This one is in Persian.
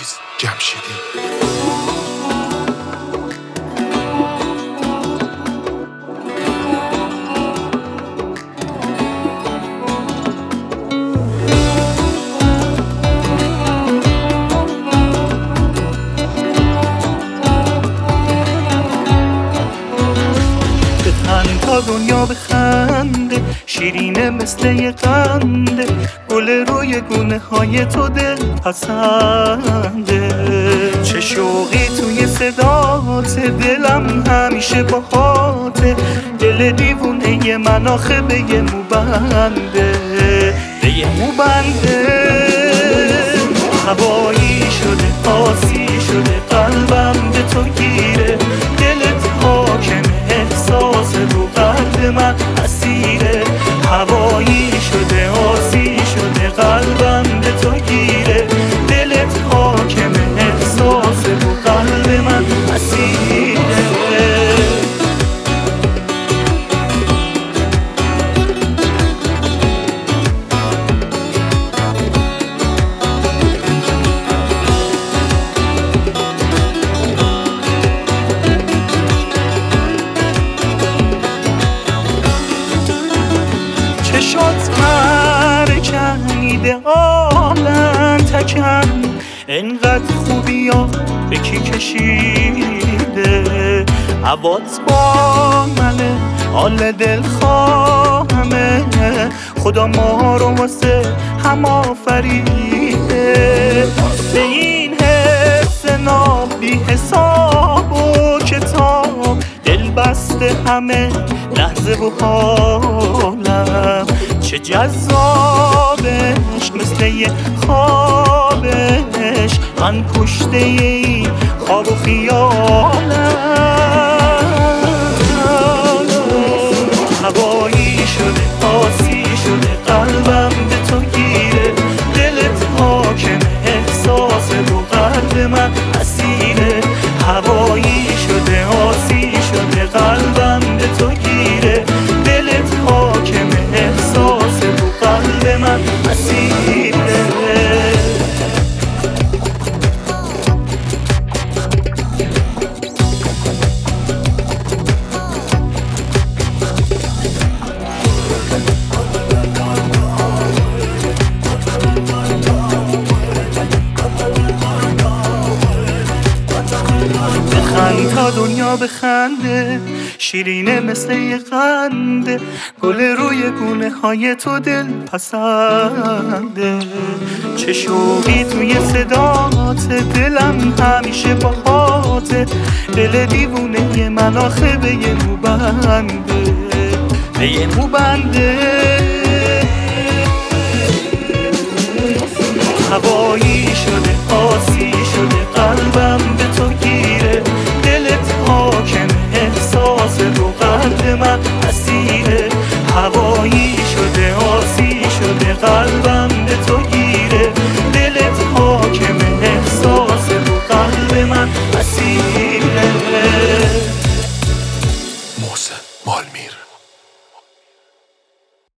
عزیز جمشیدی. تا دنیا بخنده، شیرینه مثل یه قنده، گل روی گونه های تو دل پسنده. چه شوقی توی صدات، دلم همیشه باهاته، دل دیوونه من آخه به یه موبنده، به یه موبنده. هوایی شده آسی شده قلبم به تو گیره، دلت حاکمه احساس رو قلب من اسیره. هوایی شده آسی شده قلبم به تو گیره، دلت حاکمه احساس رو قلب من اسیره. چشات مرکنیده آلن تکن، انقدر خوبی ها به کی کشیده. عوات با منه حال دل خواهمه، خدا ما رو واسه هم آفریده. به این حس ناب بی حساب و کتاب، دل بسته همه لحظه و حالم. چه جذابش مثل یه خوابش، من کشته این خواب و خیالم. هوایی شده آسی شده قلبم به تو گیره، دلت حاکمه احساس رو قلب من اسیره. هوایی شده آسی شده قلبم به تو گیره، دلت حاکمه احساس رو قلب من اسیره. بخند تا دنیا بخنده، شیرینه مثل یه قنده، گل روی گونه های تو دل پسنده. چه شوقی توی صدات، دلم همیشه باهاته، دل دیوونه من آخه به یه موبنده، به یه موبنده. هوایی شده